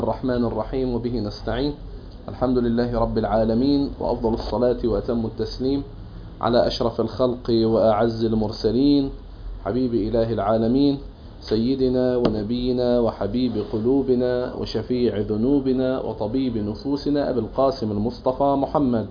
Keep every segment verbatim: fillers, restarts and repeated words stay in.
الرحمن الرحيم وبه نستعين. الحمد لله رب العالمين، وأفضل الصلاة وأتم التسليم على أشرف الخلق وأعز المرسلين، حبيب إله العالمين، سيدنا ونبينا وحبيب قلوبنا وشفيع ذنوبنا وطبيب نفوسنا أبي القاسم المصطفى محمد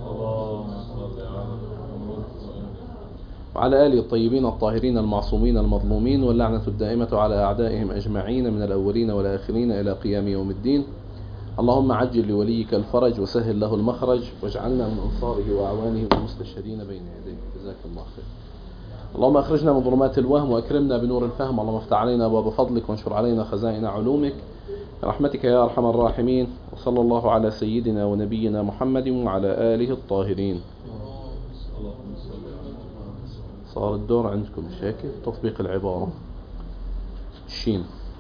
وعلى آله الطيبين الطاهرين المعصومين المظلومين، واللعنة الدائمة على أعدائهم أجمعين من الأولين والآخرين إلى قيام يوم الدين. اللهم عجل لوليك الفرج وسهل له المخرج، واجعلنا من أنصاره وأعوانه والمستشهدين بين يديك. جزاك الله خير. اللهم أخرجنا من ظلمات الوهم وأكرمنا بنور الفهم. اللهم افتح علينا أبواب فضلك وانشر علينا خزائن علومك برحمتك يا أرحم الراحمين. وصلى الله على سيدنا ونبينا محمد وعلى آله الطاهرين. صار الدور عندكم مش هيك؟ تطبيق العبارة الشين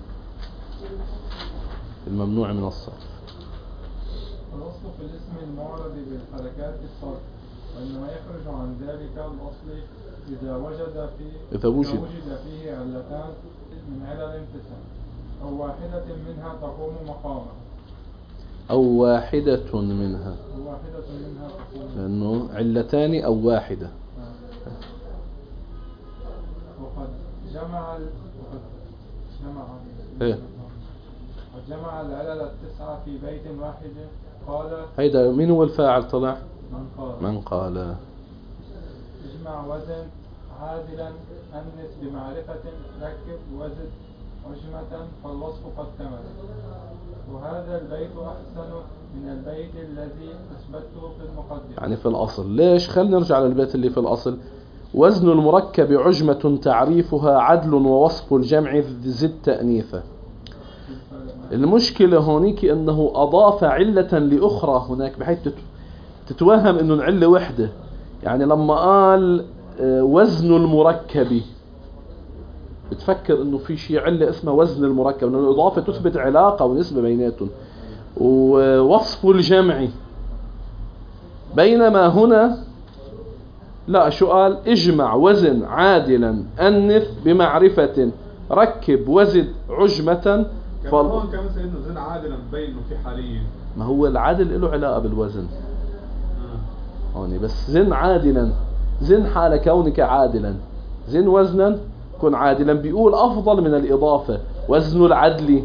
الممنوع من الصرف. الأصل في الاسم المعرب بالحركات الصرف، وإنما يخرج عن ذلك الأصل إذا وجد فيه إذا وجد, إذا وجد فيه علتان من علل تسع، أو واحدة منها تقوم مقامه أو واحدة منها أو واحدة منها تقوم لأنه علتان أو واحدة. وقد جمع وقد جمع إيه؟ قد جمع العلل التسعة في بيت واحد. قال هيدا مين هو الفاعل طلع؟ من قال من قال اجمع وزن عادلا أنس بمعرفة ركب وزد عجمة فالوصف قد كمل. وهذا البيت أحسن من البيت الذي أثبته في المقدمة، يعني في الأصل. ليش؟ خلينا نرجع للبيت اللي في الأصل. وزن المركب عجمة تعريفها عدل، ووصف الجمع زد تأنيثة. المشكلة هونيك أنه أضاف علة لأخرى هناك بحيث تتوهم أنه العلة وحدة. يعني لما قال وزن المركب بتفكر أنه في شيء علة اسمها وزن المركب، لأنه الإضافة تثبت علاقة ونسبة بيناتهم. ووصف الجمع، بينما هنا لا، شو قال؟ اجمع وزن عادلا أنث بمعرفة ركب وزد عجمة. كمان هون كمان سيدنا زن عادلا مبين انه في حالية. ما هو العدل له علاقة بالوزن هون، بس زن عادلا، زن حال كونك عادلا، زن وزنا كن عادلا. بيقول أفضل من الإضافة وزن العدل.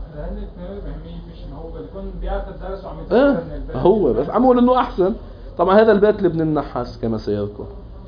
اه هو بس عمول انه احسن. طبعا هذا البيت لابن النحاس كما سيذكر.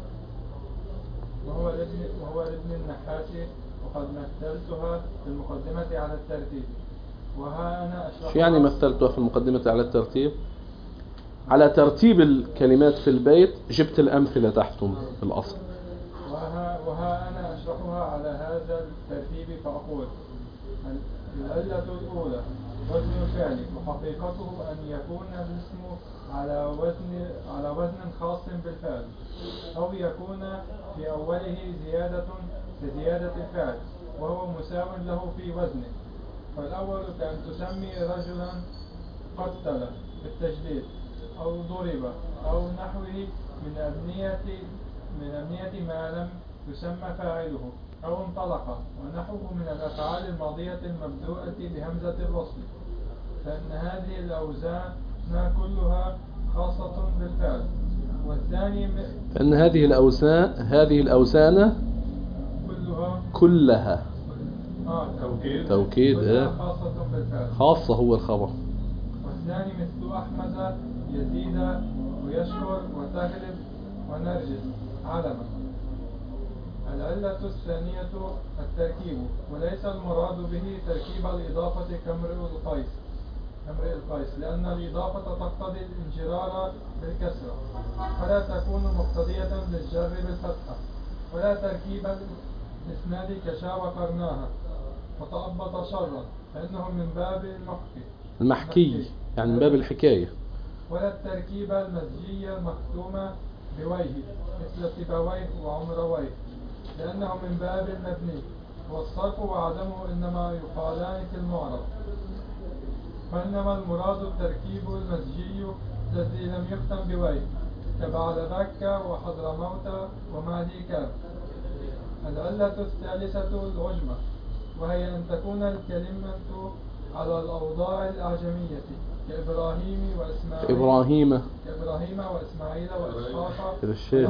وهو لابن وهو لابن النحاس، وقد مثلتها في المقدمة على الترتيب. وها أنا أشرح. شو يعني مثلتها في المقدمة على الترتيب؟ على ترتيب الكلمات في البيت، جبت الأمثلة تحتهم في الأصل. وها, وها أنا أشرحها على هذا الترتيب فأقول: العلة الأولى وزن الفعل، وحقيقته أن يكون الاسم على وزن على وزن خاص بالفعل، أو يكون في أوله زيادة كزيادة الفعل وهو مساو له في وزنه. فالأول كأن تسمي رجلا قتل بالتجديد، أو ضرب، أو نحوه من أبنية من أبنية ما لم يسمى فاعله، أو انطلق ونحوه من الأفعال الماضية المبدوءة بهمزة الوصل، فإن هذه الأوزان كلها خاصة بالفعل. والثاني فإن هذه الأوزان هذه الأوزان كلها كلها آه توكيد توكيد كلها اه خاصة بالفعل. خاصة هو الخبر. والثاني مثل أحمد يزيد ويشكر وتغلب ونرجس علما. العلة الثانية التركيب، وليس المراد به تركيب الإضافة كامرئ القيس كامرئ القيس لأن الإضافة تقتضي الانجرار بالكسرة، فلا تكون مقتضية للجر بالفتحة. ولا تركيب الإسناد كشا وقرناها فتأبط شرا، فإنه من باب المحكي المحكي يعني من باب الحكاية. ولا التركيب المزجية المختومة بويه مثل سيبويه وعمرويه، لأنه من باب المبني. والصرف وعدمه إنما يقالان في المعرب، فإنما المراد التركيب المزجي الذي لم يختم بويه كبعد مكة وحضرموت ومعدي كاب. العلة الثالثة العجمة، وهي أن تكون الكلمة على الأوضاع الأعجمية كإبراهيم وإسماعيل إبراهيم كإبراهيم وإسماعيل وإسحاق إذا الشيخ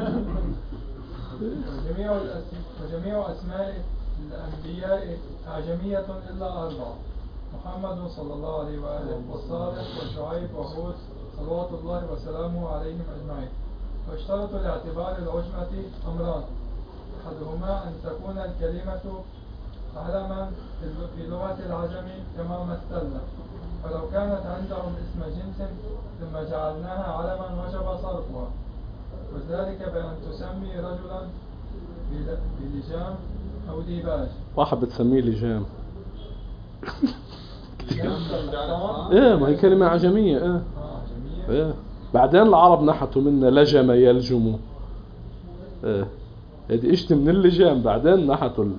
وجميع الأس- وجميع أسماء الأنبياء أعجمية إلا أربعة: محمد صلى الله عليه وآله، وصالح وشعيب وهود صلوات الله وسلامه عليهم أجمعين. واشترط لاعتبار العجمة أمران: أحدهما أن تكون الكلمة علما في لغة العجم كما مثلنا، فلو كانت عندهم اسم جنس ثم جعلناها علما وجب صرفها، وذلك بأن تسمي رجلا بل- بلجام أو ديباج. واحد بتسميه لجام. آه، ايه ما هي كلمة عجمية. ايه عجمية. ايه بعدين العرب نحتوا منا لجم يلجموا. ايه هذه اشت من اللجام بعدين نحتوا ال...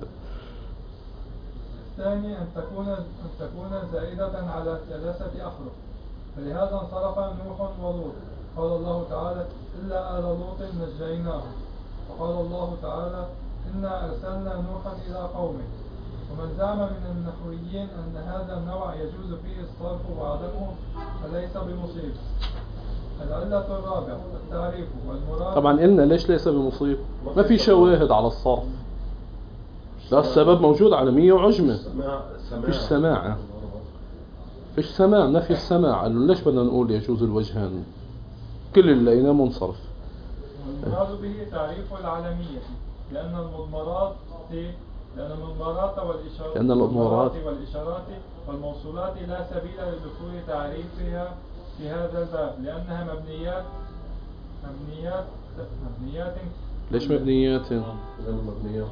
الثاني أن تكون أن تكون زائدة على ثلاثة أحرف، فلهذا انصرف نوح ولوط. قال الله تعالى: إلا آل لوط نجيناهم. وقال الله تعالى: إنا أرسلنا نوحا إلى قومه. ومن زعم من النحويين أن هذا النوع يجوز فيه الصرف وعدمه فليس بمصيب. العلة الرابعة التعريف والمراد. طبعا قلنا ليش ليس بمصيب؟ ما في شواهد على الصرف. لا السبب موجود عالمية وعجمة. فيش سماع. فيش سماع نفي السماع. قالوا ليش بدنا نقول يجوز الوجهان؟ كل اللي لقيناه منصرف. والمراد به تعريف العالمية، لأن المضمرات لأن المضمرات والإشارات لأن الأضمارات والإشارات والموصولات لا سبيل لدخول تعريفها في هذا الباب، لأنها مبنيات مبنيات مبنيات ليش مبنيات؟ مبنيات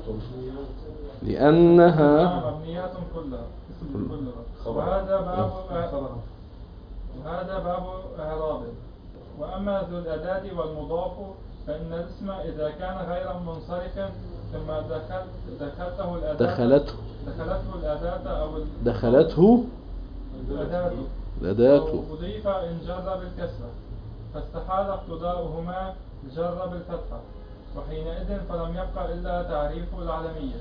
لأنها مبنيات كلها كلها. وهذا باب وهذا باب إعراب. وأما ذو الأداة والمضاف فإن الاسم إذا كان غير منصرف ثم دخل دخلته الأداة دخلته دخلته الأداة أو دخلته الأداة الأداة أو أضيف إن جر بالكسرة، فاستحال اقتضاؤهما الجر بالفتحة، وحينئذ فلم يبقى إلا تعريف العالمية.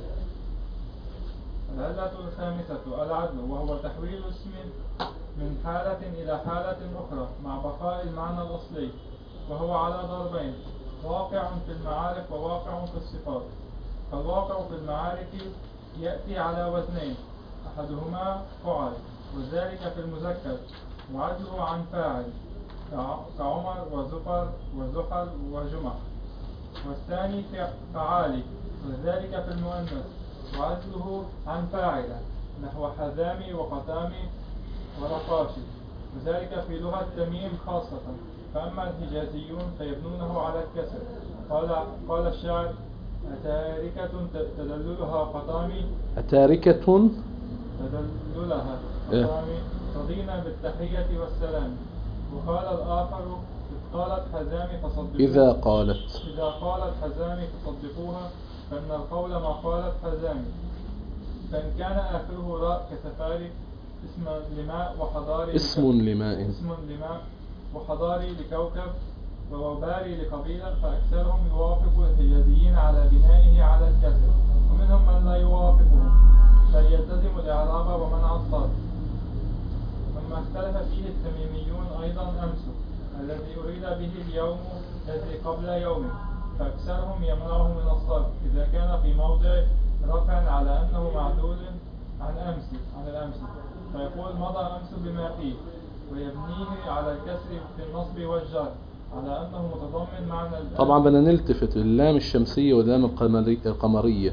العلة الخامسة العدل، وهو تحويل اسم من حالة إلى حالة أخرى مع بقاء المعنى الأصلي، وهو على ضربين: واقع في المعارف وواقع في الصفات. فالواقع في المعارف يأتي على وزنين: أحدهما فعل، وذلك في المذكر، وعدله عن فاعل كعمر وزفر وزحل وجمع. والثاني فعالي، وذلك في المؤنث، وعدله عن فاعلة نحو حزامي وقتامي ورقاشي، وذلك في لغة تميم خاصة. فأما الحجازيون فيبنونه على الكسر. قال قال الشاعر: أتاركة تدللها قطامي أتاركة تدللها قطامي رضينا بالتحية والسلام. وقال الآخر: إذ قالت حزامي فصدقوها إذا قالت إذا قالت حزامي فصدقوها، فإن القول ما قالت حزامي. فإن كان آخره راء كسفاري اسم لماء وحضاري اسم لماء اسم لماء وحضاري لكوكب ووباري لقبيلة، فأكثرهم يوافق الحجازيين على بنائه على الكسر، ومنهم من لا يوافقهم بل يلتزم الإعراب ومنع الصرف. مما اختلف فيه التميميون أيضا أمس الذي أريد به اليوم الذي قبل يومه، فأكثرهم يمنعه من الصرف إذا كان في موضع رفع على أنه معدول عن أمس عن الأمس، فيقول مضى أمس بما فيه، ويبنيه على الكسر في النصب والجر على أنه متضمن معنى الأمس. طبعا بدنا نلتفت اللام الشمسية واللام القمري- القمرية.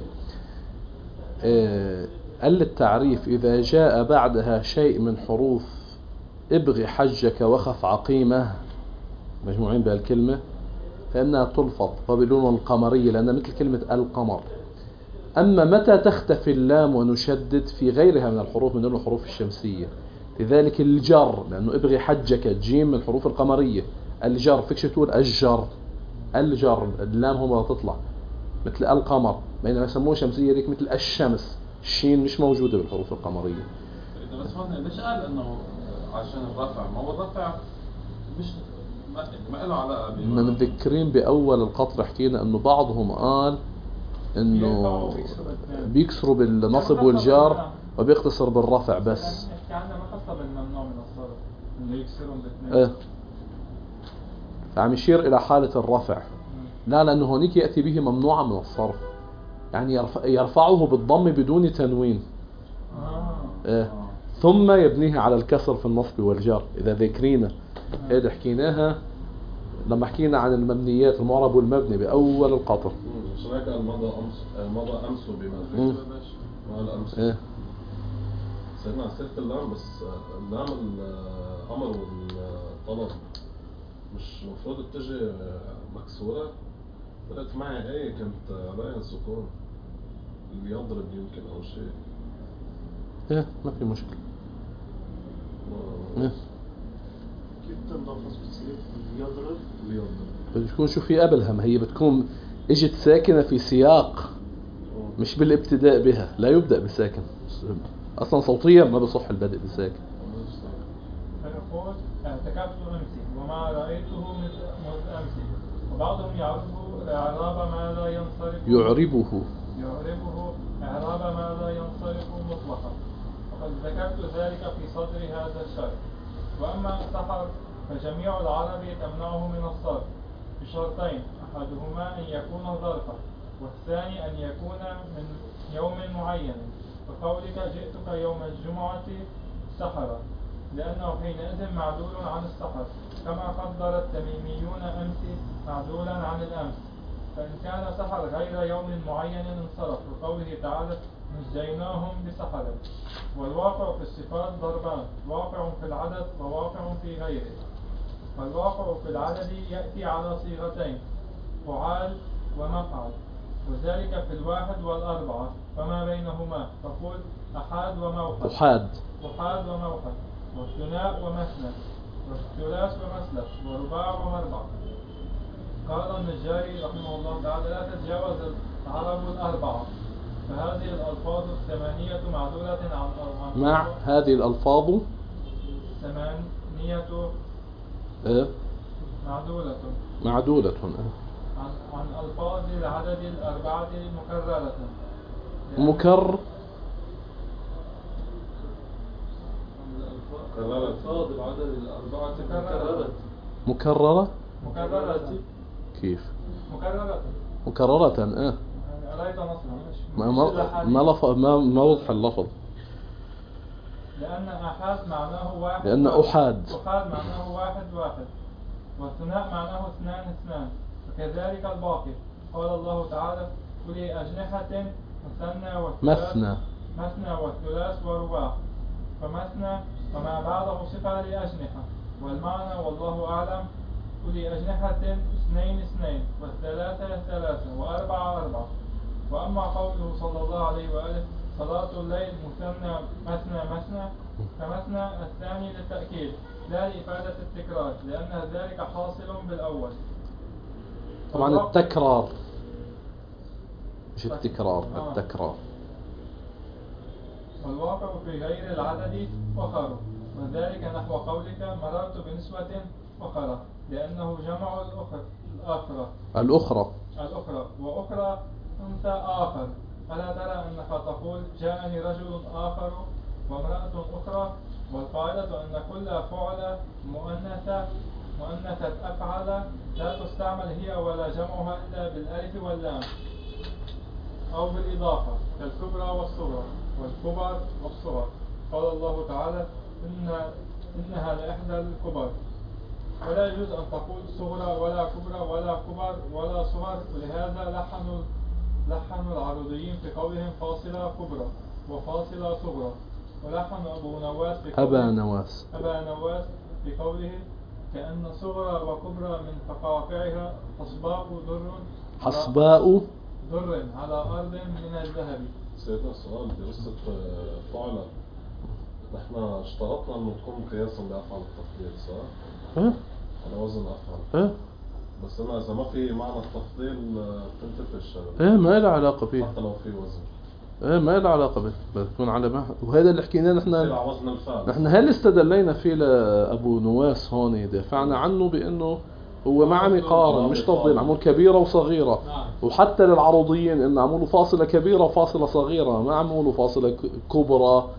آه، قال التعريف إذا جاء بعدها شيء من حروف ابغ حجك وخف عقيمة مجموعين بهالكلمة فإنها تلفظ وبلون القمرية لأنها مثل كلمة القمر. أما متى تختفي اللام ونشدد في غيرها من الحروف من الحروف الشمسية، لذلك الجر لأنه ابغي حجك جيم من الحروف القمرية. الجر فيكش تقول الجر الجر اللام هم تطلع مثل القمر، بينما يسموه شمسية ذيك مثل الشمس، الشين مش موجودة بالحروف القمرية. إذا بس هون ليش قال إنه عشان الرفع؟ ما هو الرفع مش ما ما له علاقة بما من متذكرين بأول القطر حكينا إنه بعضهم قال إنه بيكسروا بالنصب والجار وبيقتصر بالرفع بس. كان حسب الممنوع من الصرف اللي يكسرهم باثنين. ايه فعم يشير الى حالة الرفع. لا لانه هونيك يأتي به ممنوعا من الصرف، يعني يرفع يرفعه بالضم بدون تنوين. آه. ايه ثم يبنيه على الكسر في النصب والجر. اذا ذكرينا هذه حكيناها لما حكينا عن المبنيات المعرب والمبني باول القطر. عشان هيك المضى امس المضى امس بما ما الامس. ايه سيدنا على سيرة اللام، بس اللام الامر والطلب مش المفروض تجي مكسورة؟ طلعت معي ايه كانت عليها السكون اللي يضرب يمكن او شيء. ايه ما في مشكلة. ايه كيف تنضفص بتصير يضرب يضرب بتكون شو في قبلها، ما هي بتكون اجت ساكنة في سياق مش بالابتداء بها، لا يبدأ بساكن اصلا صوتيا ما بصح البدء بساكن. فيقول اعتكفت امسي وما رايته مثل امسي، وبعضهم يعرفه اعراب ما لا ينصرف يعربه يعربه اعراب ما لا ينصرف مطلقا، وقد ذكرت ذلك في صدر هذا الشرح. واما السحر فجميع العرب تمنعه من الصرف بشرطين، احدهما ان يكون ظرفا، والثاني ان يكون من يوم معين، وقولك جئتك يوم الجمعة سحرا، لأنه حينئذ معدول عن السحر، كما قدر التميميون أمس معدولا عن الأمس. فإن كان سحر غير يوم معين انصرف، وقوله تعالى نجيناهم بسحر. والواقع في الصفات ضربان، واقع في العدد وواقع في غيره. فالواقع في العدد يأتي على صيغتين، فعال ومفعل، وذلك في الواحد والأربعة فما بينهما، تقول أحاد وموحد أحاد أحاد وموحد، والثناء ومثنى، والثلاث ومثلث، ورباع ومربع. قال النجاري رحمه الله تعالى لا تتجاوز العرب الأربعة، فهذه الألفاظ الثمانية معدولة عن مع هذه الألفاظ ثمانية إيه؟ معدولة معدولة إيه؟ عن, عن ألفاظ العدد الأربعة مكررة. مكر ألفاظ العدد الأربعة مكررة مكررة مكررة كيف مكررة مكررة إيه رأيت نصرا ما ما ما, لف... ما ما وضح اللفظ. لأن أحاد معناه واحد لأن واحد. أحاد أحاد معناه واحد واحد، والثناء معناه اثنان اثنان، وكذلك الباقي. قال الله تعالى أولي أجنحة مثنى والثلاث مثنى مثنى والثلاث ورباع، فمثنى وما بعده صفة لأجنحة، والمعنى والله أعلم أولي أجنحة اثنين اثنين، والثلاثة ثلاثة، وأربعة أربعة. وأما قوله صلى الله عليه وآله صلاة الليل مثنى مثنى مثنى، فمثنى الثاني للتأكيد لا لإفادة التكرار، لأن ذلك حاصل بالأول. طبعا التكرار مش التكرار آه. التكرار. والواقع في غير العدد فخر، وذلك نحو قولك مررت بنسوة فخرة، لأنه جمع الأخر الآخرة الأخرى الأخرى وأخرى أنثى آخر. ألا ترى أنك تقول جاءني رجل آخر وامرأة أخرى، والقاعدة أن كل فعل مؤنثة مؤنثة أفعل لا تستعمل هي ولا جمعها إلا بالألف واللام أو بالإضافة، كالكبرى والصغرى والكبر والصغر. قال الله تعالى إن إنها لإحدى الكبر، ولا يجوز أن تقول صغرى ولا كبرى ولا كبر ولا صغر. ولهذا لحنوا لحنوا العروضيين في قولهم فاصلة كبرى وفاصلة صغرى، ولحن أبو نواس في قوله أبا نواس أبا نواس في قوله كأن صغرى وكبرى من فقاقعها حصباء در حصباء در على أرض من الذهب. سيدنا السؤال دراسة فعلة، نحن اشترطنا أن تكون قياسا لأفعل التفضيل صح؟ ها على وزن أفعل. ها بس أنا إذا ما في معنى التفضيل تنتفي الشغل. ايه ما له علاقة فيه، حتى لو في وزن. ايه ما له علاقة به، بتكون على ما. وهذا اللي حكيناه نحن على وزن الفعل. نحن هل استدلينا فيه لأبو نواس هون دافعنا عنه بأنه هو مع مقارن مش تفضيل، عمول كبيرة وصغيرة. وحتى للعروضيين إن عمولوا فاصلة كبيرة وفاصلة صغيرة، ما عمولوا فاصلة كبرى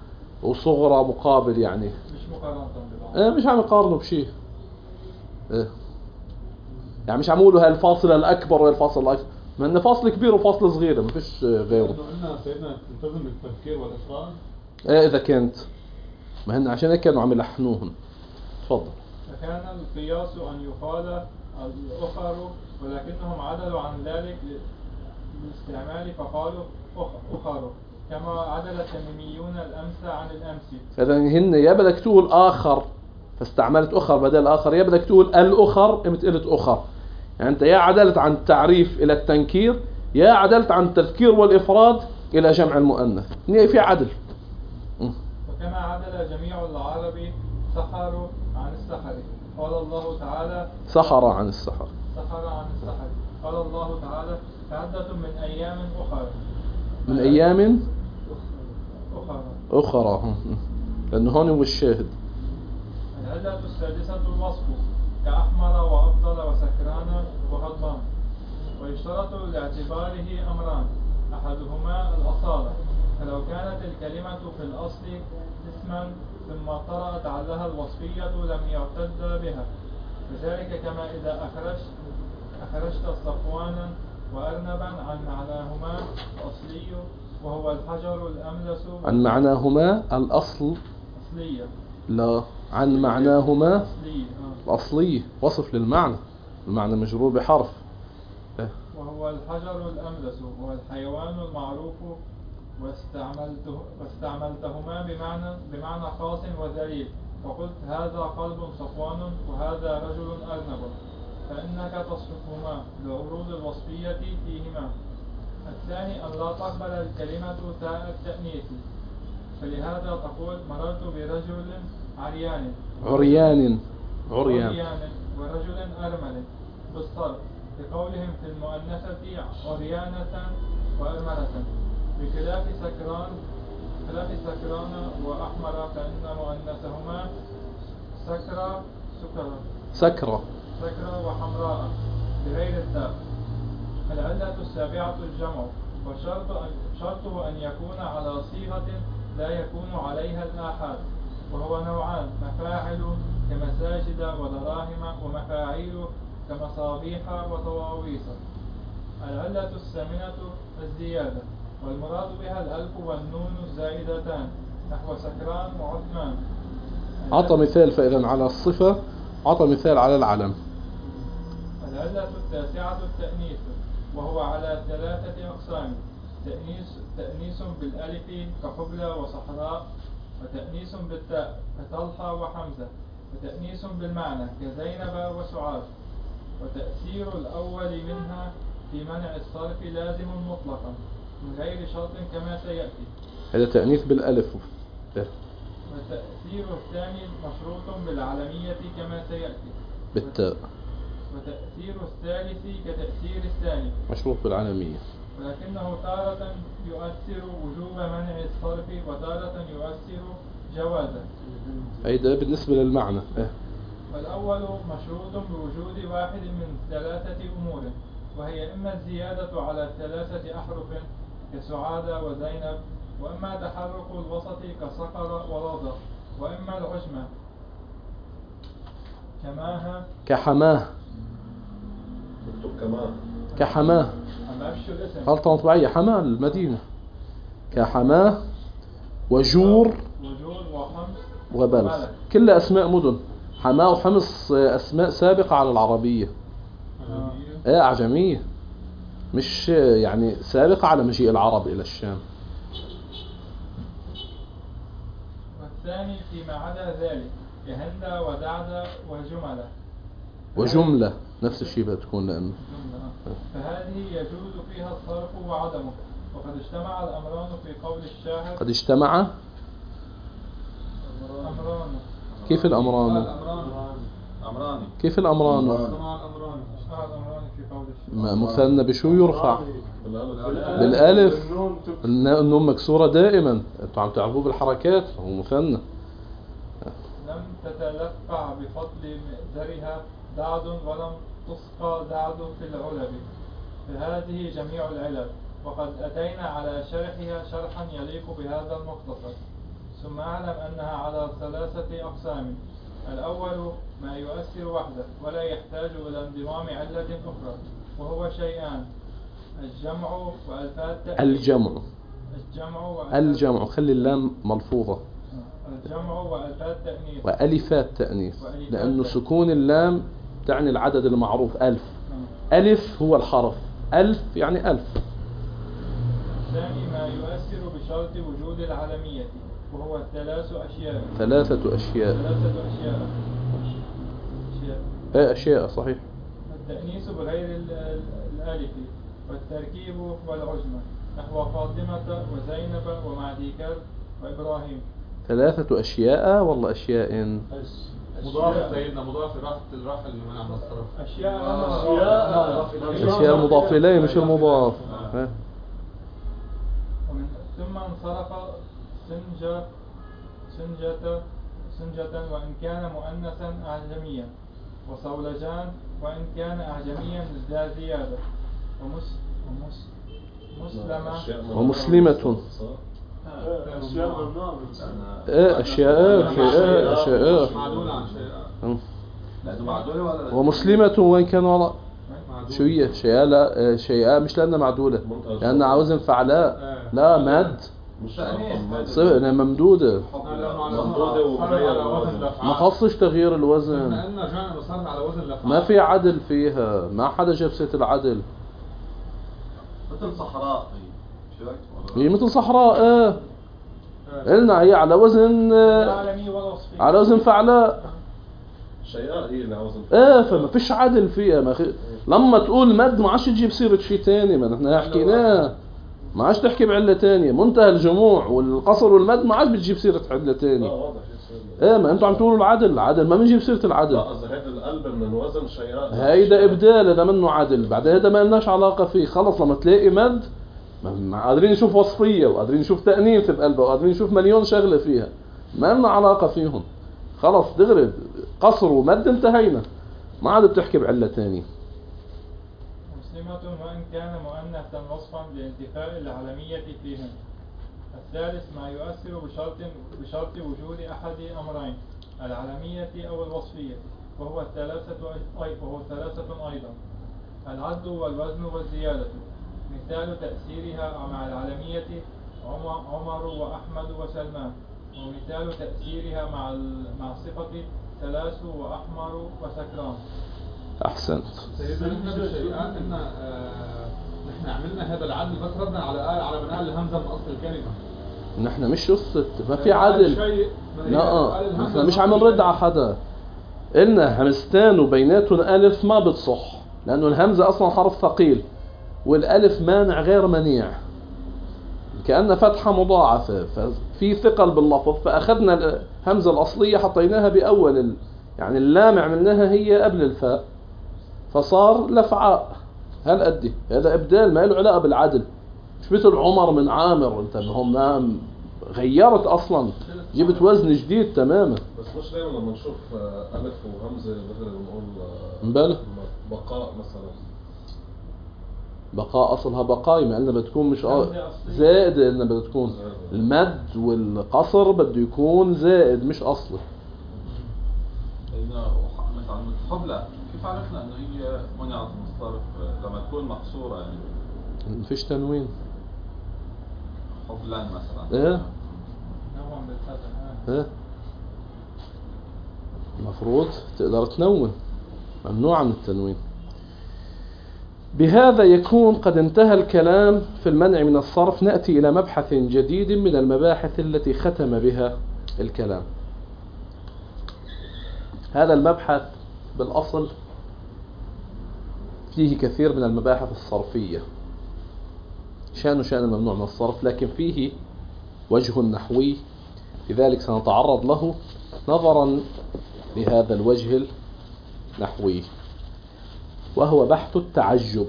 وصغرى مقابل يعني مش مقارنة ببعض. اه مش عم يقارنوا بشيء. اه يعني مش عم يقولوا هاي الفاصلة الأكبر وهي الفاصلة الأكبر، ما إنه فاصل كبير وفاصل صغيرة ما فيش غيره. إنه قلنا سيدنا تلتزم بالتفكير والإفراد. ايه إذا كانت ما هن عشان هيك كانوا عم يلحنوهن. تفضل. فكان القياس أن يقال الأخر، ولكنهم عدلوا عن ذلك للاستعمال فقالوا أخ- أخر، كما عدل التميميون الأمس عن الأمس. فإذا هن يا بدك تقول آخر فاستعملت أخر بدل آخر، يا بدك تقول الأخر قمت قلت أخر. يعني أنت يا عدلت عن التعريف إلى التنكير، يا عدلت عن التذكير والإفراد إلى جمع المؤنث. هي في عدل. وكما عدل جميع العرب سحروا عن السحر، قال الله تعالى سحر عن السحر. سحر عن السحر، قال الله تعالى فعدة من أيام أخرى. من أيام أخرى. أخرى، لأنه هون هو الشاهد. العلة السادسة الوصف كأحمر وأفضل وسكران وغضبان، ويشترط لاعتباره أمران، أحدهما الأصالة، فلو كانت الكلمة في الأصل اسما ثم طرأت عليها الوصفية لم يعتد بها، وذلك كما إذا أخرجت أخرجت صفوانا وأرنبا عن معناهما الأصلي وهو الحجر الأملس. عن معناهما الأصل أصلية. لا، عن معناهما أصلية. آه. الأصلي وصف للمعنى، المعنى مجرور بحرف. وهو الحجر الأملس وهو الحيوان المعروف، واستعملته واستعملتهما بمعنى بمعنى خاص وذليل، وقلت هذا قلب صفوان وهذا رجل أرنب، فإنك تصفهما لعروض الوصفية فيهما. الثاني أن لا تقبل الكلمة تاء التأنيث، فلهذا تقول مررت برجل عريان عريان عريان عريان ورجل أرمل بالصرف، لقولهم في المؤنثة عريانة وأرملة، بخلاف سكران خلاف سكران وأحمر، فإن مؤنثهما سكرة سكرة سكرة سكرة وحمراء بغير التاء. العلة السابعة الجمع، وشرط أن شرطه أن يكون على صيغة لا يكون عليها الآحاد، وهو نوعان، مفاعل كمساجد ودراهم، ومفاعيل كمصابيح وطواويس. العلة الثامنة الزيادة، والمراد بها الألف والنون الزائدتان، نحو سكران وعثمان. عطى مثال فإذا على الصفة، عطى مثال على العلم. العلة التاسعة التأنيث، وهو على ثلاثة أقسام، تأنيث تأنيث بالألف كحبلى وصحراء، وتأنيث بالتاء كطلحة وحمزة، وتأنيث بالمعنى كزينب وسعاد. وتأثير الأول منها في منع الصرف لازم مطلقا من غير شرط كما سيأتي. هذا تأنيث بالألف. وتأثير الثاني مشروط بالعلمية كما سيأتي. بالتاء. وتأثير الثالث كتأثير الثاني مشروط بالعلمية، ولكنه تارة يؤثر وجوب منع الصرف وتارة يؤثر جوازه. هيدا بالنسبة للمعنى. إيه. والأول مشروط بوجود واحد من ثلاثة أمور، وهي إما الزيادة على ثلاثة أحرف كسعادة وزينب، وإما تحرك الوسط كصقر ورضى، وإما العجمة كماها كحماه. مكتوب كمان كحماه أما أفشو الاسم غلطة مطبعية، حماه المدينة. كحماه وجور وجود وحمص وبلخ، وملك. كلها أسماء مدن. حماه وحمص أسماء سابقة على العربية. آه. ايه أعجمية، مش يعني سابقة على مجيء العرب إلى الشام. والثاني فيما عدا ذلك كهند ودعد وجملة وجملة نفس الشيء بتكون لأنه جملة. فهذه يجوز فيها الصرف وعدمه، وقد اجتمع الأمران في قول الشاعر. قد اجتمع. أمران. كيف الأمران؟ الأمران أمراني كيف الأمران؟ اجتمع الأمران. اشتهر الأمران في قول الشاعر. ما مثنى بشو يرفع؟ بالألف. بالألف. النون تكتب. النون مكسورة دائما، انتوا عم تعرفوه بالحركات، هو مثنى. لم تتلفع بفضل مئزرها دعد ولم تسقى دعد في العلب. فهذه جميع العلل، وقد أتينا على شرحها شرحا يليق بهذا المختصر. ثم اعلم أنها على ثلاثة أقسام. الأول ما يؤثر وحده ولا يحتاج إلى انضمام علة أخرى، وهو شيئان: الجمع وألفاظ التأنيث. الجمع الجمع وألفاظ الجمع خلي اللام ملفوظة، الجمع وألفاظ التأنيث وألفات تأنيث، وألفات لأنه تأنيث. سكون اللام تعني العدد المعروف ألف. آه. ألف هو الحرف، ألف يعني ألف. الثاني ما يؤثر بشرط وجود العالمية، وهو ثلاث أشياء. ثلاثة أشياء. ثلاثة أشياء. أشياء. إيه أشياء صحيح. التأنيث بغير ال- ال- الألف، والتركيب والعجمة، نحو فاطمة وزينب ومعديكر وإبراهيم. ثلاثة أشياء والله أشياء. مضاف سيدنا مضاف راح راح المنع من الصرف. أشياء أشياء. أشياء المضاف إليه مش المضاف. ها؟ ومن ثم انصرف سنجة سنجة سنجة وإن كان مؤنثا أعجميا، وصولجان وإن كان أعجميا ذا زيادة، ومس ومس مسلمة ومسلمة. أشياء ممنوعة. إيه أشياء شيء أشياء. معدولة عن شيء. أم. لازم معدولة ولا لا؟ ومسلمة وإن كان وراء معدولة. شو هي شيئا لا شيئا مش لأنها معدولة، لأنها عاوزن فعلاء لا مد مش صفة لأنها ممدودة ممدودة ومبنية على وزن ما خصش تغيير الوزن، لأن جاءنا بصرف على وزن الأفعال. ما في عدل فيها، ما حدا جاب سيرة العدل. مثل صحراء هي شو هي مثل صحراء اه قلنا هي على وزن آه، العالمي والوصفي. على وزن فعلاء شيئاء هي اللي عاوزن ايه، فما فيش عدل فيها. ما خي... لما تقول مد ما عادش تجيب سيرة شيء تاني، ما نحن حكيناه، ما عادش تحكي بعلة تانية. منتهى الجموع والقصر والمد ما عادش بتجيب سيرة علة لا تانية. واضح. ايه ما انتوا عم تقولوا العدل، العدل ما بنجيب سيرة لا العدل. قصدي هذا القلب من وزن شيئاء. هيدا ابدال، هذا منه عدل. بعد هذا ما لناش علاقة فيه. خلص لما تلاقي مد ما- ما قادرين نشوف وصفية وقادرين نشوف تأنيث بقلبها وقادرين نشوف مليون شغلة فيها، ما لنا علاقة فيهم. خلص دغري قصر ومد انتهينا، ما عاد بتحكي بعلة تانية. مسلمة وإن كان مؤنثا وصفا لانتفاء العالمية فيهم. الثالث ما يؤثر بشرط بشرط وجود أحد أمرين: العالمية أو الوصفية، وهو الثلاثة أي- وهو ثلاثة أيضا: العد والوزن والزيادة. مثال تأثيرها مع العالمية عم- عمر وأحمد وسلمان، ومثال تأثيرها مع ال- مع صفة ثلاث وأحمر وسكران. أحسنت. سيدنا نحن بالشيئات إن آه، نحن عملنا هذا العدل بس ردنا على على بناء الهمزة من أصل الكلمة. نحن مش قصة ما في عدل. شيء- ما هي لا قال الهمزة نحن مش من عم أصل نرد الكلمة. على حدا. قلنا همستان وبيناتهم ألف ما بتصح، لأنه الهمزة أصلا حرف ثقيل والألف مانع غير منيع، كأن فتحة مضاعفة، ففي ثقل باللفظ. فأخذنا الهمزة الأصلية حطيناها بأول ال... يعني اللام عملناها هي قبل الفاء، فصار لفعاء. هل أدي هذا إبدال ما له علاقة بالعدل. مش مثل عمر من عامر، انت هم ما غيرت أصلا، جبت وزن جديد تماما. بس مش دايما لما نشوف آه، ألف وهمزة مثلا نقول آه، بلى بقاء مثلا. بقاء أصلها بقاء، ما قلنا بتكون مش همزة أصلية. زائد، قلنا بدها تكون المد والقصر بده يكون زائد مش أصلي. إنه وح- مثلا مثل حبلى، كيف عرفنا إنه هي منعت من الصرف لما تكون مقصورة يعني؟ مفيش تنوين. حبلان مثلا. إيه نوع بالفتح. آه. إيه المفروض تقدر تنون، ممنوع من التنوين. بهذا يكون قد انتهى الكلام في المنع من الصرف. نأتي إلى مبحث جديد من المباحث التي ختم بها الكلام. هذا المبحث بالأصل فيه كثير من المباحث الصرفية، شأنه شأن الممنوع من الصرف، لكن فيه وجه نحوي، لذلك سنتعرض له نظرا لهذا الوجه النحوي، وهو بحث التعجب.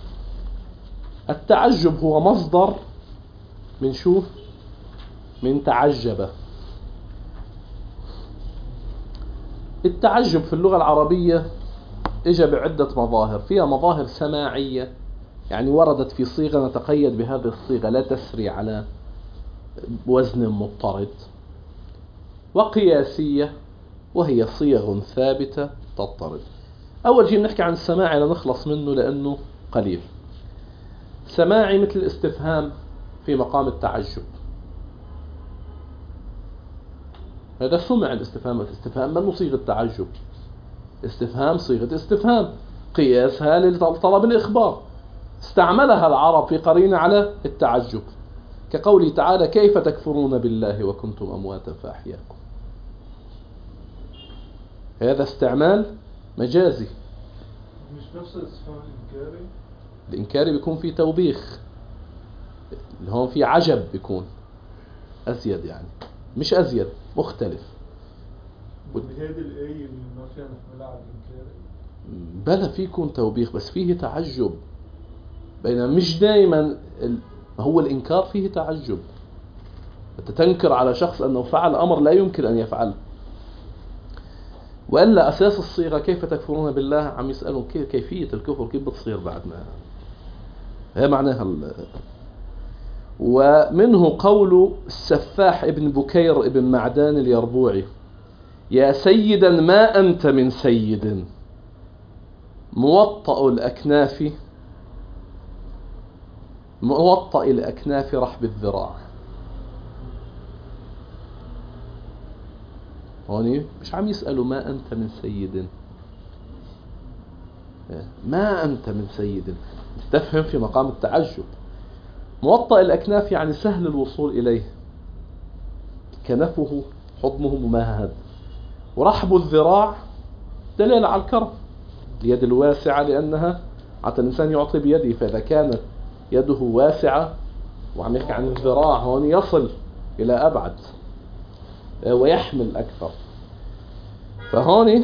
التعجب هو مصدر من شو؟ من تعجب. التعجب في اللغة العربية اجى بعدة مظاهر، فيها مظاهر سماعية، يعني وردت في صيغة نتقيد بهذه الصيغة لا تسري على وزن مضطرد، وقياسية وهي صيغ ثابتة تضطرد. أول شيء بنحكي عن السماعي لنخلص منه لأنه قليل. سماعي مثل الاستفهام في مقام التعجب، هذا سمع الاستفهام. الاستفهام منه صيغة تعجب، استفهام صيغة استفهام قياسها لطلب الإخبار، استعملها العرب في قرينة على التعجب، كقوله تعالى كيف تكفرون بالله وكنتم أمواتا فأحياكم. هذا استعمال مجازي. مش نفس الاستفهام الإنكاري؟ الإنكاري بيكون فيه توبيخ، اللي هون فيه عجب بيكون أزيد، يعني مش أزيد، مختلف. هذه الآية اللي ما فيها نحملها على الإنكاري؟ بلا في يكون توبيخ بس فيه تعجب، بينما مش دائما ال... هو الإنكار فيه تعجب. أنت تنكر على شخص أنه فعل أمر لا يمكن أن يفعله. وإلا أساس الصيغة كيف تكفرون بالله، عم يسألون كيف كيفية الكفر، كيف بتصير بعد ما هي معناها ال... ومنه قول السفاح ابن بكير ابن معدان اليربوعي يا سيدا ما أنت من سيد موطأ الأكناف موطأ الأكناف رحب الذراع. هوني مش عم يسألوا ما أنت من سيد، ما أنت من سيد، استفهم في مقام التعجب. موطأ الأكناف يعني سهل الوصول إليه، كنفه حضنه ممهد. ورحب الذراع دليل على الكرم، اليد الواسعة لأنها حتى الإنسان يعطي بيده، فإذا كانت يده واسعة، وعم يحكي عن الذراع هون يصل إلى أبعد ويحمل أكثر، فهون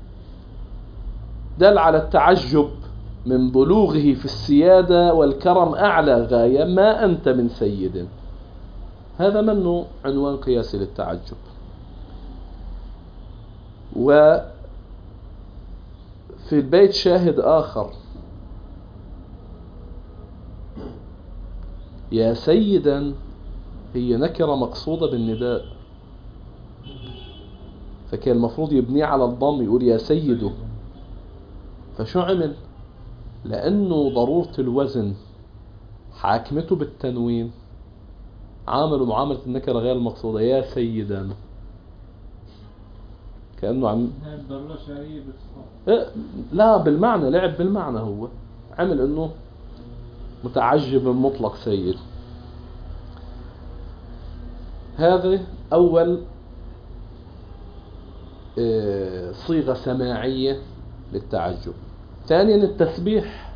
دل على التعجب من بلوغه في السيادة والكرم أعلى غاية. ما أنت من سيد، هذا منه عنوان قياسي للتعجب. وفي البيت شاهد آخر يا سيدا هي نكرة مقصودة بالنداء، فكان المفروض يبنيه على الضم يقول يا سيده. فشو عمل؟ لأنه ضرورة الوزن حاكمته بالتنوين، عاملوا معاملة النكرة غير المقصودة يا سيدا، كأنه عم ضرورة شرعية إيه؟ لا بالمعنى، لعب بالمعنى، هو عمل انه متعجب من مطلق سيد. هذا أول إيه صيغة سماعية للتعجب. ثانيا التسبيح.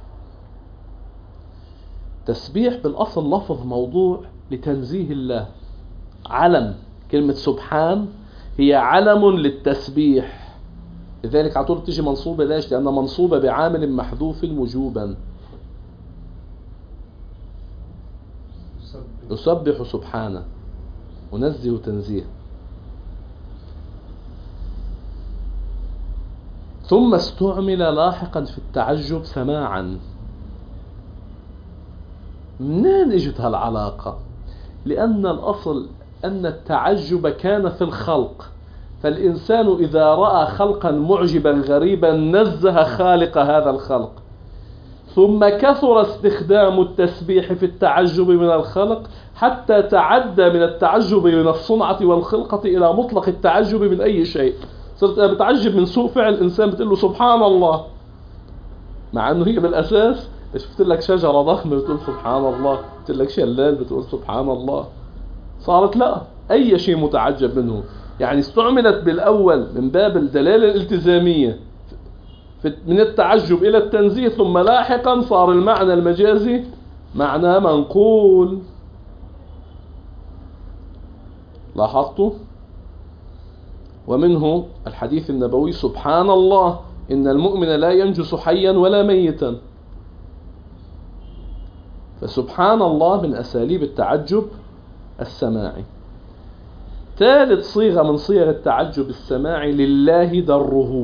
تسبيح بالأصل لفظ موضوع لتنزيه الله، علم. كلمة سبحان هي علم للتسبيح، لذلك على طول تيجي منصوبة. ليش؟ لأنها منصوبة بعامل محذوف وجوبا. يسبح سبحانه، ونزه تنزيه. ثم استعمل لاحقا في التعجب سماعا. منين اجت هالعلاقة؟ لأن الأصل أن التعجب كان في الخلق، فالإنسان إذا رأى خلقا معجبا غريبا نزه خالق هذا الخلق، ثم كثر استخدام التسبيح في التعجب من الخلق حتى تعدى من التعجب من الصنعة والخلقة إلى مطلق التعجب من أي شيء. صرت أنا بتعجب من سوء فعل الإنسان بتقول له سبحان الله، مع أنه هي بالأساس شفت لك شجرة ضخمة بتقول سبحان الله، شفت لك شلال بتقول سبحان الله. صارت لا، أي شيء متعجب منه. يعني استعملت بالأول من باب الدلالة الالتزامية من التعجب إلى التنزيه، ثم لاحقا صار المعنى المجازي معنى منقول. لاحظتوا؟ ومنه الحديث النبوي سبحان الله إن المؤمن لا ينجس حيا ولا ميتا. فسبحان الله من أساليب التعجب السماعي. ثالث صيغة من صيغ التعجب السماعي لله دره.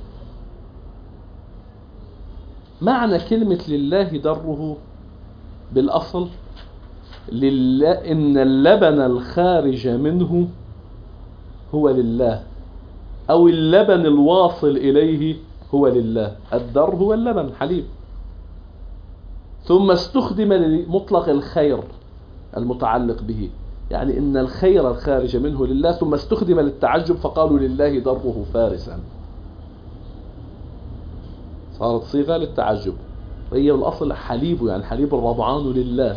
معنى كلمة لله دره بالأصل لله إن اللبن الخارج منه هو لله، أو اللبن الواصل إليه هو لله. الدر هو اللبن الحليب. ثم استخدم لمطلق الخير المتعلق به، يعني إن الخير الخارج منه لله، ثم استخدم للتعجب فقالوا لله دره فارسا، صارت صيغة للتعجب. وهي الأصل حليب، يعني حليب الرضعان لله،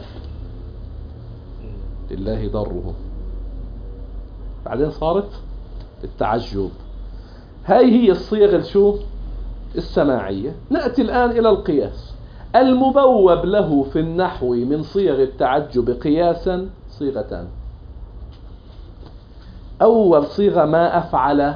لله دره، بعدين صارت التعجب. هاي هي الصيغ الشو السماعية. نأتي الآن إلى القياس. المبوب له في النحو من صيغ التعجب قياسا صيغتان. أول صيغة ما أفعل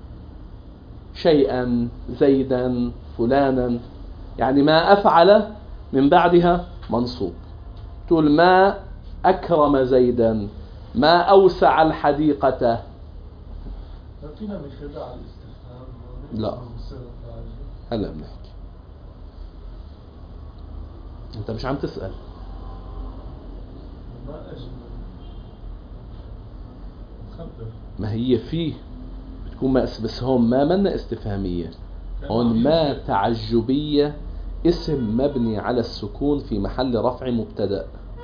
شيئا، زيدا فلانا، يعني ما أفعل من بعدها منصوب. تقول ما أكرم زيدا، ما أوسع الحديقة. فينا من خدع الاستفهام. لا هلا بنحكي، انت مش عم تسأل. ما أجمل خبر. ما هي فيه بتكون ما، بس هون ما منا استفهامية، هون ما تعجبية، اسم مبني على السكون في محل رفع مبتدأ.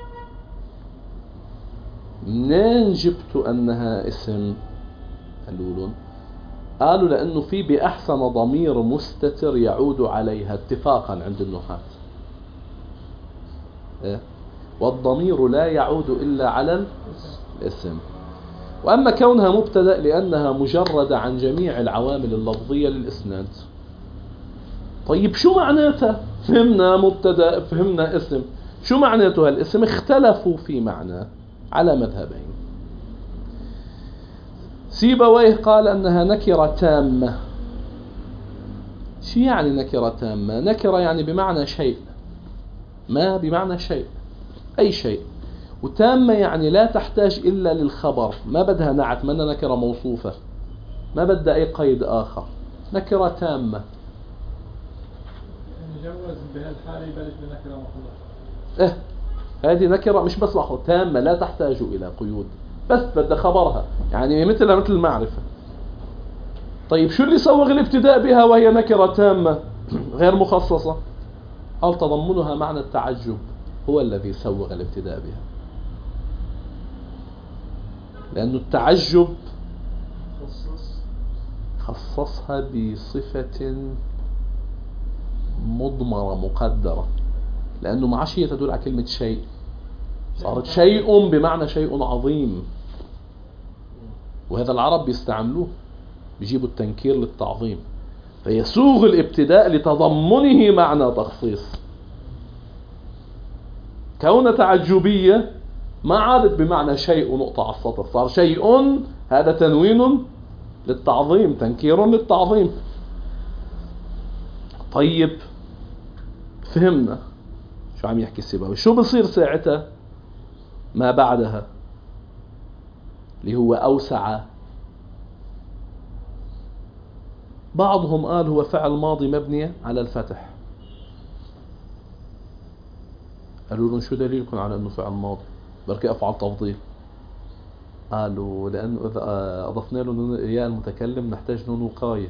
منين جبتوا أنها اسم؟ قالوا قالوا لأنه في بأحسن ضمير مستتر يعود عليها اتفاقا عند النحاة، إيه؟ والضمير لا يعود إلا على الاسم. وأما كونها مبتدأ لأنها مجردة عن جميع العوامل اللفظية للإسناد. طيب شو معناتها؟ فهمنا مبتدأ، فهمنا اسم، شو معناته هالاسم؟ اختلفوا في معنى على مذهبين. سيبويه قال أنها نكرة تامة. شو يعني نكرة تامة؟ نكرة يعني بمعنى شيء، ما بمعنى شيء، أي شيء، وتامة يعني لا تحتاج إلا للخبر، ما بدها نعت، ما نكرة موصوفة، ما بدها أي قيد آخر، نكرة تامة. نجوز بهالحالة يبلش بنكرة محضرة. إيه هذه نكرة مش بس محضرة، تامة لا تحتاج إلى قيود، بس بدها خبرها، يعني مثلها مثل المعرفة. طيب شو اللي سوغ الابتداء بها وهي نكرة تامة غير مخصصة؟ قال تضمنها معنى التعجب هو الذي سوغ الابتداء بها، لأنه التعجب خصصها بصفة مضمرة مقدرة، لأنه ما عادش هي تدل على كلمة شيء، صارت شيء بمعنى شيء عظيم. وهذا العرب بيستعملوه، بيجيبوا التنكير للتعظيم، فيسوغ الابتداء لتضمنه معنى تخصيص. كون تعجبية ما عادت بمعنى شيء نقطة على السطر، صار شيء، هذا تنوين للتعظيم، تنكير للتعظيم. طيب فهمنا شو عم يحكي السيبوي. شو بصير ساعتها ما بعدها اللي هو أوسع؟ بعضهم قال هو فعل ماضي مبني على الفتح. قالوا لهم شو دليلكم على أنه فعل ماضي؟ بركي أفعل تفضيل. قالوا لأنه إذا أضفنا له ياء المتكلم نحتاج نون وقاية.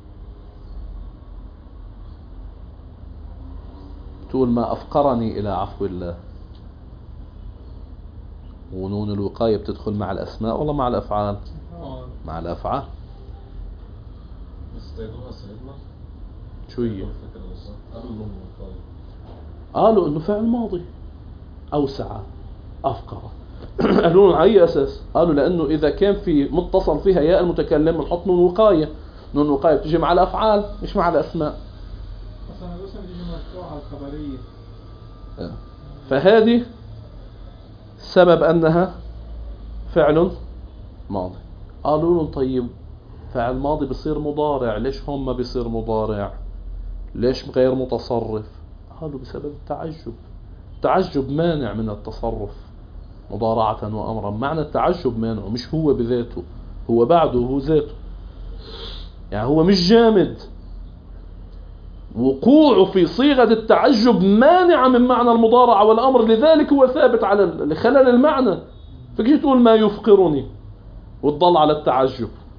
تقول ما أفقرني إلى عفو الله، ونون الوقاية بتدخل مع الأسماء ولا مع الأفعال؟ مع الأفعال. استيدوها سيدنا شو هي؟ قالوا قالوا إنه فعل ماضي أوسع أفقر. قالوا على أي أساس؟ قالوا لأنه إذا كان في متصل فيها ياء المتكلم نحط نون وقاية، نون وقاية بتجي مع الأفعال مش مع الأسماء. أصلا الاسم بيجي مفتوحة الخبرية. فهذه سبب أنها فعل ماضي. قالوا لهم طيب فعل ماضي بصير مضارع، ليش هم ما بيصير مضارع؟ ليش غير متصرف؟ قالوا بسبب التعجب. التعجب مانع من التصرف مضارعة وأمرا، معنى التعجب مانع، مش هو بذاته، هو بعده، هو ذاته، يعني هو مش جامد. وقوعه في صيغة التعجب مانعة من معنى المضارعة والأمر، لذلك هو ثابت على لخلل المعنى. فكيف تقول ما يفقرني وتضل على التعجب؟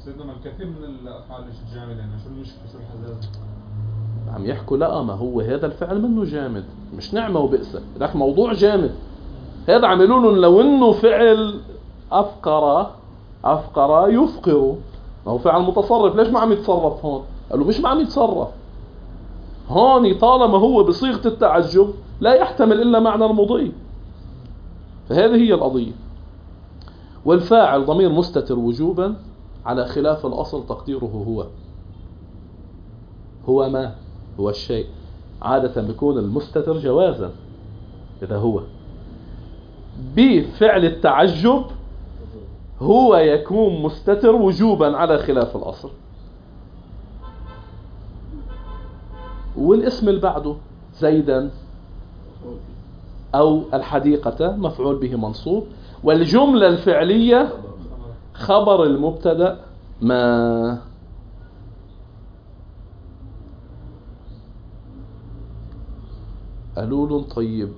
سيدنا ما الكثير من الافعال مش جامده، يعني شو المشكله شو الحزازه؟ عم يحكوا لا ما هو هذا الفعل منه جامد، مش نعمه وبئسه، لكن موضوع جامد. هذا عم يقولون لو انه فعل افقر افقر يفقر، ما هو فعل متصرف، ليش ما عم يتصرف هون؟ قالوا مش ما عم يتصرف هون طالما هو بصيغه التعجب لا يحتمل الا معنى المضي. فهذه هي القضيه. والفاعل ضمير مستتر وجوبا على خلاف الاصل تقديره هو. هو ما هو الشيء، عادة بيكون المستتر جوازا إذا هو. بفعل التعجب هو يكون مستتر وجوبا على خلاف الأصل. والاسم اللي بعده زيدا أو الحديقة مفعول به منصوب، والجملة الفعلية خبر المبتدأ ما. قالوا لهم طيب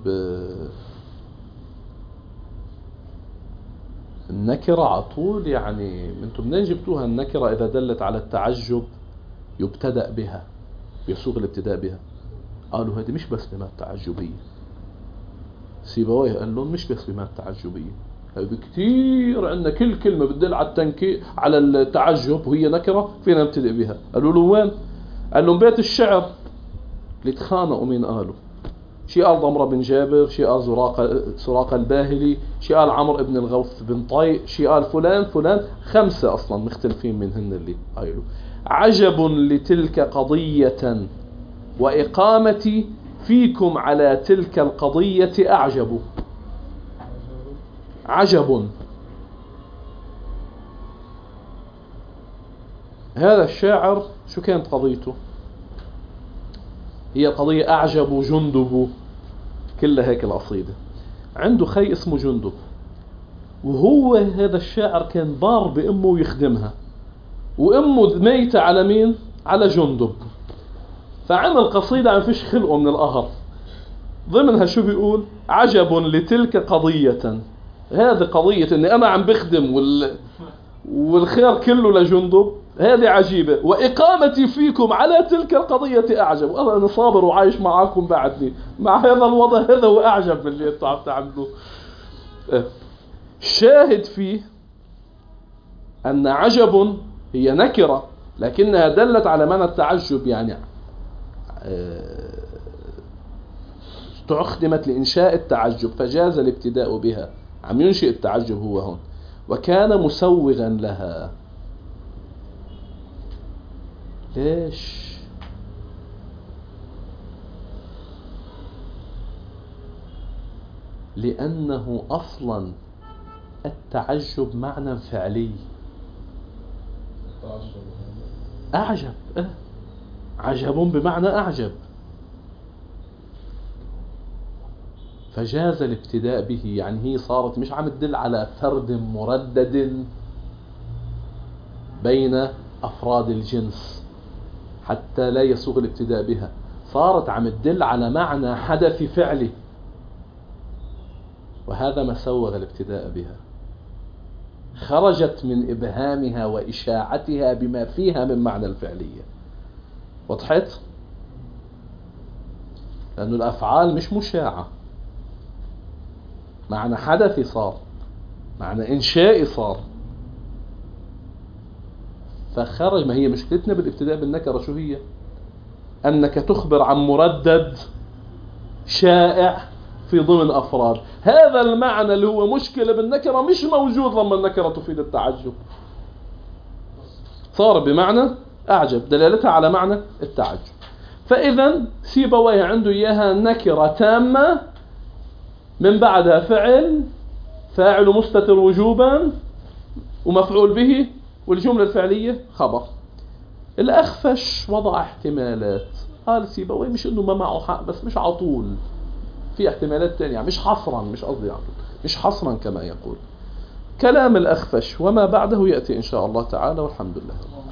النكرة على طول، يعني انتم منين جبتوها النكرة إذا دلت على التعجب يبتدأ بها، يسوغ الابتداء بها؟ قالوا هذه مش بسمات تعجبية. سيبويه قال لهم مش بسمات تعجبية، هذه كثير عندنا كل كلمة بتدل على التنكير على التعجب وهي نكرة فينا نبتدئ بها. قالوا له وين؟ قال لهم بيت الشعر اللي تخانقوا مين قالوا؟ شي قال ضمرة بن جابر، شي قال زراقة سراقة الباهلي، شي قال عمرو بن الغوث بن طيء، شي قال فلان فلان، خمسة أصلا مختلفين منهن اللي قالوا. عجب لتلك قضية وإقامتي فيكم على تلك القضية أعجب. عجب هذا الشاعر شو كانت قضيته؟ هي قضية أعجب جندب، كلها هيك القصيدة. عنده خي اسمه جندب، وهو هذا الشاعر كان بار بأمه ويخدمها، وأمه ميتة على مين؟ على جندب. فعمل قصيدة عن فيش خلقه من القهر. ضمنها شو بيقول؟ عجب لتلك قضية، هذه قضية اني انا عم بخدم وال... والخير كله لجندب، هذه عجيبة. وإقامتي فيكم على تلك القضية أعجب، أنا صابر وعايش معاكم بعدني مع هذا الوضع، هذا هو أعجب من اللي أنتم عم تعملوه. الشاهد فيه أن عجب هي نكرة لكنها دلت على معنى التعجب، يعني استخدمت لإنشاء التعجب فجاز الابتداء بها. عم ينشئ التعجب هو هون. وكان مسوغا لها. ليش؟ لأنه أصلا التعجب معنى فعلي. أعجب، أه؟ عجب بمعنى أعجب، فجاز الابتداء به. يعني هي صارت مش عم تدل على فرد مردد بين أفراد الجنس حتى لا يسوغ الابتداء بها، صارت عم تدل على معنى حدث فعله، وهذا ما سوغ الابتداء بها. خرجت من إبهامها وإشاعتها بما فيها من معنى الفعلية. وضحت؟ لأن الأفعال مش مشاعة، معنى حدثي صار، معنى إنشائي صار، فخرج. ما هي مشكلتنا بالابتداء بالنكرة شو هي؟ أنك تخبر عن مردد شائع في ضمن أفراد. هذا المعنى اللي هو مشكلة بالنكرة مش موجود لما النكرة تفيد التعجب، صار بمعنى أعجب دلالتها على معنى التعجب. فإذا سيبويه عنده إياها نكرة تامة من بعدها فعل، فاعل مستتر وجوبا ومفعول به، والجملة الفعلية خبر. الأخفش وضع احتمالات، قال سيبويه مش إنه ما معه حق بس مش عطول، في احتمالات تانية، مش حصرا، مش قصدي عطول، مش حصرا كما يقول. كلام الأخفش وما بعده يأتي إن شاء الله تعالى، والحمد لله.